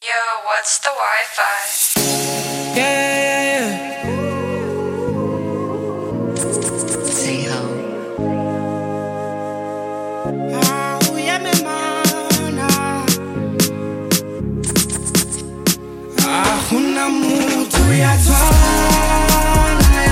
Yo, what's the Wi-Fi? Yeah. Say ho. Oh, yeah, me mana. Hakuna mtu yatwana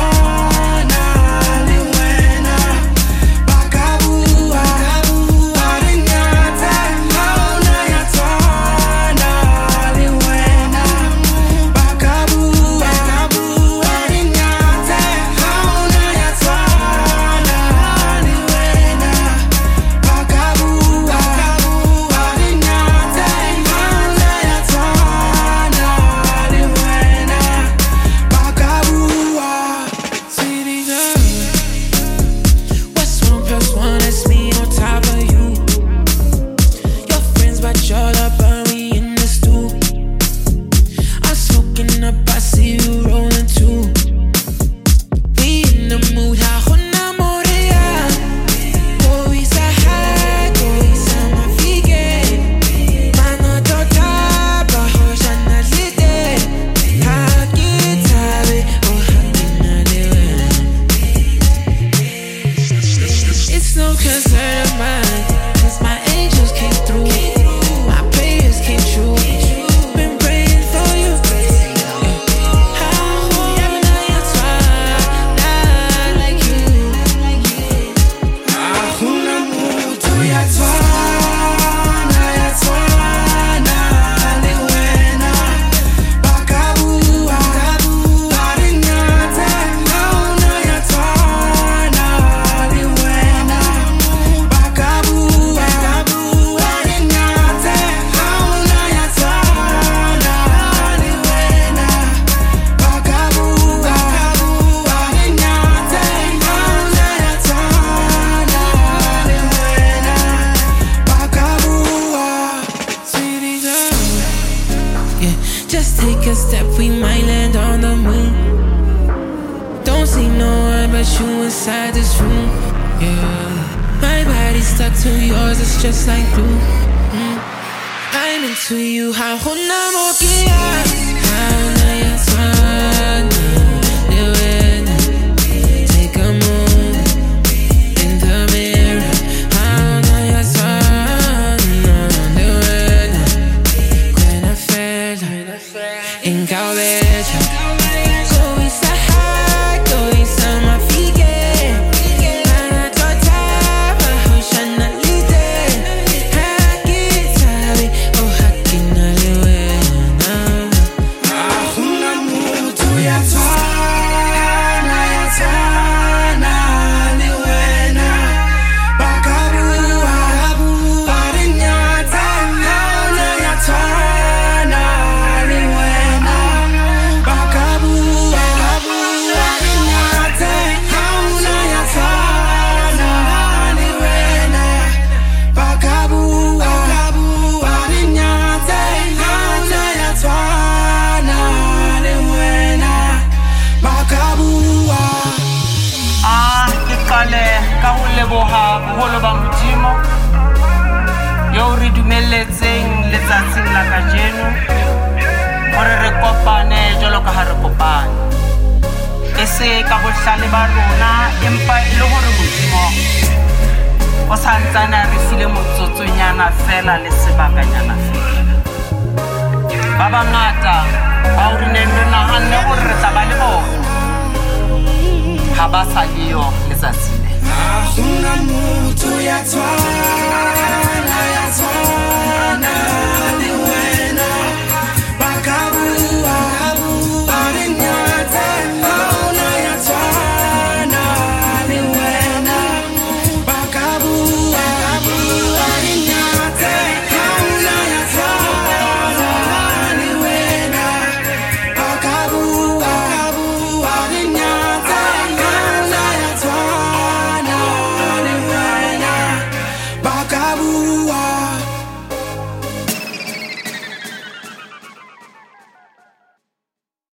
ni wena. Bakabua arinyata hauna yatwana ni wena. Bakabua arinyata hauna yatwana ni wena. Bakabua arinyata hauna yatwana ni wena. Bakabua. City girl, what's 1+1? That's me on top of you. Your friends, but y'all up on me in the stool. I'm smoking up, I see you rolling too. We in the mood, hakuna moria. Go isa high, go isa mafike. Mano tota, bajo jana zite. Hakitabe, oh hakina dewe. It's no concern of mine, 'cause my angels came through. My prayers came true. Been praying for you. Like you. Hakuna mtu yatwana ni wena. Bakabua arinyata hauna yatwana ni wena. Bakabua arinyata hauna yatwana ni wena. Bakabua arinyata hauna yatwana ni wena. Bakabua, city girl. Yeah, just take a step, we might land on the moon. Don't see no one but you inside this room. Yeah, my body's stuck to yours, it's just like glue. I'm into you, hakuna mokia. Hauna yatwana ni wena. Take a moment in the mirror. Hauna yatwana ni wena. When I fell in Calveja, go isa high, go isa mafike. Mana tota, bajo jana lite. Hakitabe, oh hakina liwena. Hakuna mtu yatwana ni wena. Bakabua arinyata hauna yatwana ni wena. Bakabua arinyata hauna yatwana ni wena. Bakabua arinyata hauna yatwana ni wena. Bakabua. Ke qale ka ho leboha boholo ba Modimo yo re dumelletseng letsatsing la kajeno hore re kopane jwalo ka ha re kopane e se ka bohlale ba rona empa e le hore Modimo o santsana re file motsotsonyana fela le sebakanyana fela ba bangata ba o re neng re nahanne hore re tla ba le bona ha ba sa leyo letsatsing. Hakuna mtu yatwana